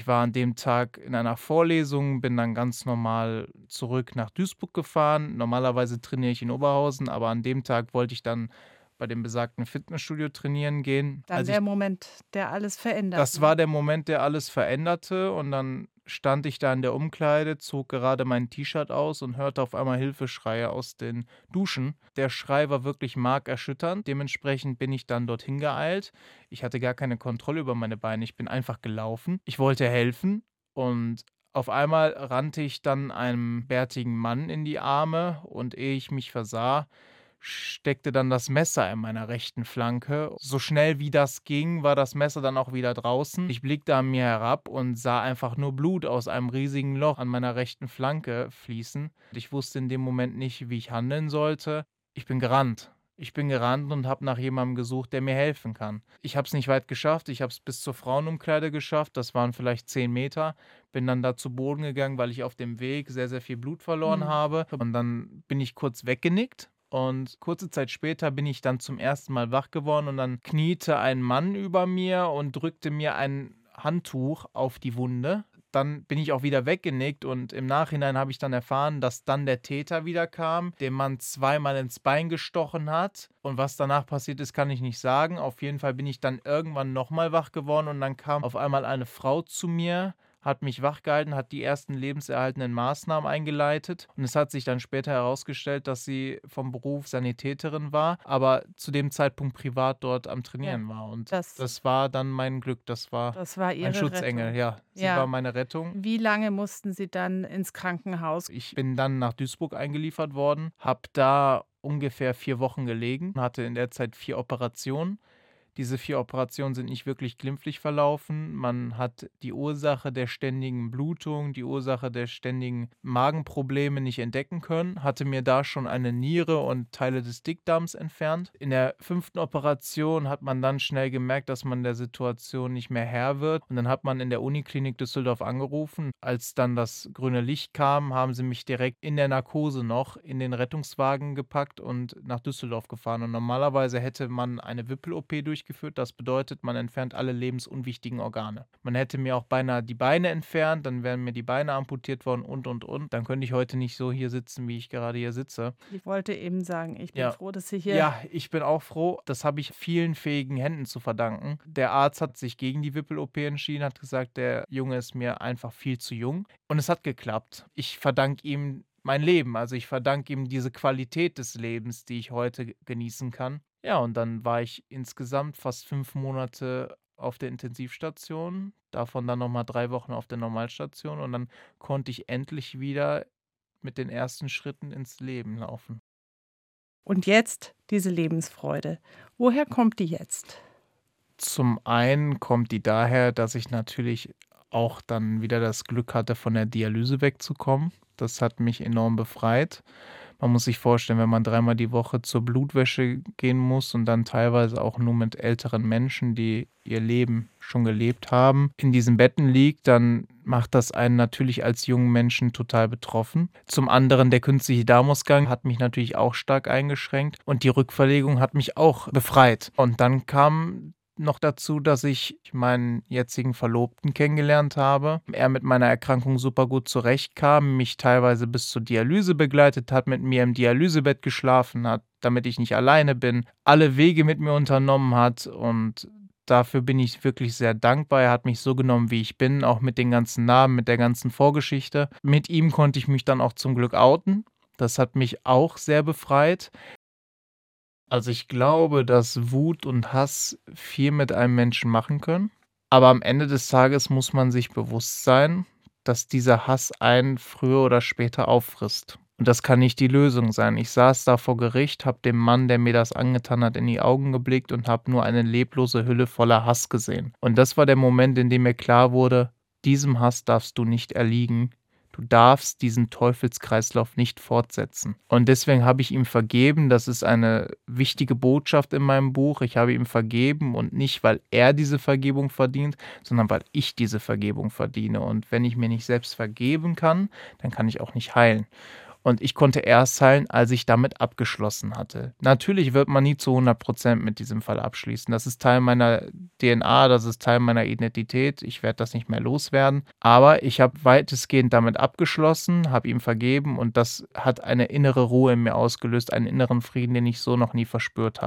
Ich war an dem Tag in einer Vorlesung, bin dann ganz normal zurück nach Duisburg gefahren. Normalerweise trainiere ich in Oberhausen, aber an dem Tag wollte ich dann bei dem besagten Fitnessstudio trainieren gehen. Dann der Moment, der alles verändert, Das ne? war der Moment, der alles veränderte, und dann stand ich da in der Umkleide, zog gerade mein T-Shirt aus und hörte auf einmal Hilfeschreie aus den Duschen. Der Schrei war wirklich markerschütternd. Dementsprechend bin ich dann dorthin geeilt. Ich hatte gar keine Kontrolle über meine Beine. Ich bin einfach gelaufen. Ich wollte helfen, und auf einmal rannte ich dann einem bärtigen Mann in die Arme, und ehe ich mich versah, steckte dann das Messer in meiner rechten Flanke. So schnell wie das ging, war das Messer dann auch wieder draußen. Ich blickte an mir herab und sah einfach nur Blut aus einem riesigen Loch an meiner rechten Flanke fließen. Ich wusste in dem Moment nicht, wie ich handeln sollte. Ich bin gerannt. Ich bin gerannt und habe nach jemandem gesucht, der mir helfen kann. Ich habe es nicht weit geschafft. Ich habe es bis zur Frauenumkleide geschafft. Das waren vielleicht 10 Meter. Bin dann da zu Boden gegangen, weil ich auf dem Weg sehr, sehr viel Blut verloren Mhm. habe. Und dann bin ich kurz weggenickt, und kurze Zeit später bin ich dann zum ersten Mal wach geworden, und dann kniete ein Mann über mir und drückte mir ein Handtuch auf die Wunde. Dann bin ich auch wieder weggenickt, und im Nachhinein habe ich dann erfahren, dass dann der Täter wieder kam, dem man zweimal ins Bein gestochen hat. Und was danach passiert ist, kann ich nicht sagen. Auf jeden Fall bin ich dann irgendwann nochmal wach geworden, und dann kam auf einmal eine Frau zu mir, hat mich wachgehalten, hat die ersten lebenserhaltenden Maßnahmen eingeleitet, und es hat sich dann später herausgestellt, dass sie vom Beruf Sanitäterin war, aber zu dem Zeitpunkt privat dort am Ja, Trainieren war, und das das war dann mein Glück. Das war das war mein Ihre Schutzengel, Rettung. ja. Sie war Ja. meine Rettung. Wie lange mussten Sie dann ins Krankenhaus? Ich bin dann nach Duisburg eingeliefert worden, habe da ungefähr 4 Wochen gelegen, hatte in der Zeit 4 Operationen. Diese 4 Operationen sind nicht wirklich glimpflich verlaufen. Man hat die Ursache der ständigen Blutung, die Ursache der ständigen Magenprobleme nicht entdecken können, hatte mir da schon eine Niere und Teile des Dickdarms entfernt. In der 5. Operation hat man dann schnell gemerkt, dass man der Situation nicht mehr Herr wird, und dann hat man in der Uniklinik Düsseldorf angerufen. Als dann das grüne Licht kam, haben sie mich direkt in der Narkose noch in den Rettungswagen gepackt und nach Düsseldorf gefahren, und normalerweise hätte man eine Wippel-OP durchgeführt. Das bedeutet, man entfernt alle lebensunwichtigen Organe. Man hätte mir auch beinahe die Beine entfernt, dann wären mir die Beine amputiert worden und, und. Dann könnte ich heute nicht so hier sitzen, wie ich gerade hier sitze. Ich wollte eben sagen, ich bin Ja. froh, dass Sie hier. Ja, ich bin auch froh. Das habe ich vielen fähigen Händen zu verdanken. Der Arzt hat sich gegen die Wippel-OP entschieden, hat gesagt, der Junge ist mir einfach viel zu jung. Und es hat geklappt. Ich verdanke ihm mein Leben. Also, ich verdanke ihm diese Qualität des Lebens, die ich heute genießen kann. Ja, und dann war ich insgesamt fast 5 Monate auf der Intensivstation, davon dann noch mal 3 Wochen auf der Normalstation, und dann konnte ich endlich wieder mit den ersten Schritten ins Leben laufen. Und jetzt diese Lebensfreude. Woher kommt die jetzt? Zum einen kommt die daher, dass ich natürlich auch dann wieder das Glück hatte, von der Dialyse wegzukommen. Das hat mich enorm befreit. Man muss sich vorstellen, wenn man dreimal die Woche zur Blutwäsche gehen muss und dann teilweise auch nur mit älteren Menschen, die ihr Leben schon gelebt haben, in diesen Betten liegt, dann macht das einen natürlich als jungen Menschen total betroffen. Zum anderen, der künstliche Darmausgang hat mich natürlich auch stark eingeschränkt, und die Rückverlegung hat mich auch befreit. Und dann kam noch dazu, dass ich meinen jetzigen Verlobten kennengelernt habe. Er mit meiner Erkrankung super gut zurechtkam, mich teilweise bis zur Dialyse begleitet hat, mit mir im Dialysebett geschlafen hat, damit ich nicht alleine bin, alle Wege mit mir unternommen hat, und dafür bin ich wirklich sehr dankbar. Er hat mich so genommen, wie ich bin, auch mit den ganzen Namen, mit der ganzen Vorgeschichte. Mit ihm konnte ich mich dann auch zum Glück outen. Das hat mich auch sehr befreit. Also, ich glaube, dass Wut und Hass viel mit einem Menschen machen können, aber am Ende des Tages muss man sich bewusst sein, dass dieser Hass einen früher oder später auffrisst. Und das kann nicht die Lösung sein. Ich saß da vor Gericht, habe dem Mann, der mir das angetan hat, in die Augen geblickt und habe nur eine leblose Hülle voller Hass gesehen. Und das war der Moment, in dem mir klar wurde: „Diesem Hass darfst du nicht erliegen. Du darfst diesen Teufelskreislauf nicht fortsetzen.“ Und deswegen habe ich ihm vergeben. Das ist eine wichtige Botschaft in meinem Buch. Ich habe ihm vergeben, und nicht, weil er diese Vergebung verdient, sondern weil ich diese Vergebung verdiene. Und wenn ich mir nicht selbst vergeben kann, dann kann ich auch nicht heilen. Und ich konnte erst heilen, als ich damit abgeschlossen hatte. Natürlich wird man nie zu 100% mit diesem Fall abschließen. Das ist Teil meiner DNA, das ist Teil meiner Identität. Ich werde das nicht mehr loswerden. Aber ich habe weitestgehend damit abgeschlossen, habe ihm vergeben und das hat eine innere Ruhe in mir ausgelöst, einen inneren Frieden, den ich so noch nie verspürt habe.